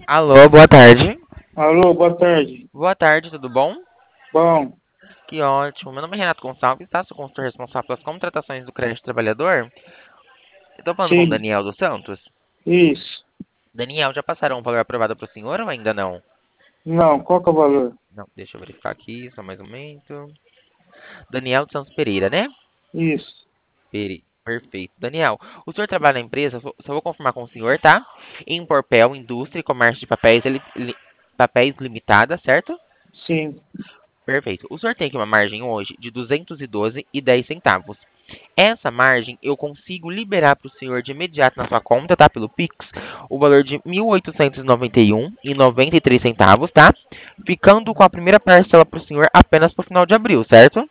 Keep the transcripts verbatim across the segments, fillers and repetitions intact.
Alô, boa tarde. Alô, boa tarde. Boa tarde, tudo bom? Bom, Que ótimo. Meu nome é Renato Gonçalves, tá? Sou consultor responsável pelas contratações do crédito trabalhador. Estou falando com o sim, Daniel dos Santos. isso. Daniel, já passaram um valor aprovado para o senhor ou ainda não? Não, qual que é o valor? Não, deixa eu verificar aqui, só mais um momento. Daniel dos Santos Pereira, né? Isso. Peri. Perfeito. Daniel, o senhor trabalha na empresa, só só vou confirmar com o senhor, tá? Em Porpel, Indústria e Comércio de Papéis, ele- li- papéis Limitada, certo? Sim, Perfeito. O senhor tem aqui uma margem hoje de duzentos e doze e dez centavos. Essa margem eu consigo liberar para o senhor de imediato na sua conta, tá? Pelo Pix, o valor de mil oitocentos e noventa e um e noventa e três centavos, tá? Ficando com a primeira parcela para o senhor apenas para o final de abril, certo?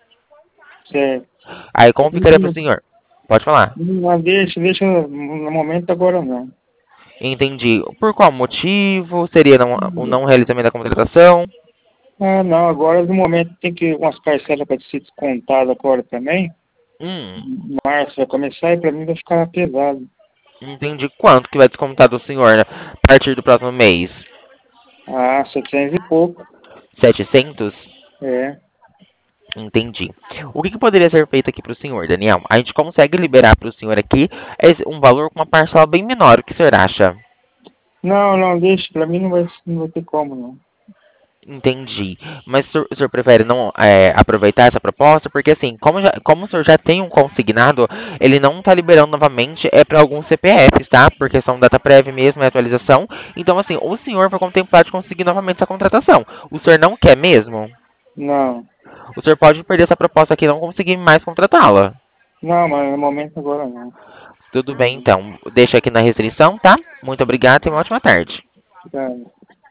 certo. Aí como ficaria para o Não, senhor? Pode falar. não, deixa, deixa, no momento agora não. Entendi. Por qual motivo? Seria não- o não realizamento da contratação? Ah, não, agora no momento tem que umas parcelas para ser descontada agora também. Hum, Março vai começar e para mim vai ficar pesado. entendi. Quanto que vai descontar do senhor, né, a partir do próximo mês? Ah, setecentos e pouco. Setecentos? É. Entendi. O que que poderia ser feito aqui para o senhor, Daniel? A gente consegue liberar para o senhor aqui esse- um valor com uma parcela bem menor. O que o senhor acha? Não, não, deixa, para mim não vai, não vai ter como não. Entendi. Mas o senhor, o senhor prefere não é, aproveitar essa proposta? Porque assim, como, já- como o senhor já tem um consignado, ele não está liberando novamente é para alguns C P Fs, tá? Por questão data prévia mesmo, é atualização. Então assim, o senhor foi contemplado de conseguir novamente essa contratação. O senhor não quer mesmo? Não, O senhor pode perder essa proposta aqui e não conseguir mais contratá-la. não, mas no momento agora não. Tudo bem, então. Deixa aqui na restrição, tá? Muito obrigado e uma ótima tarde. Tá.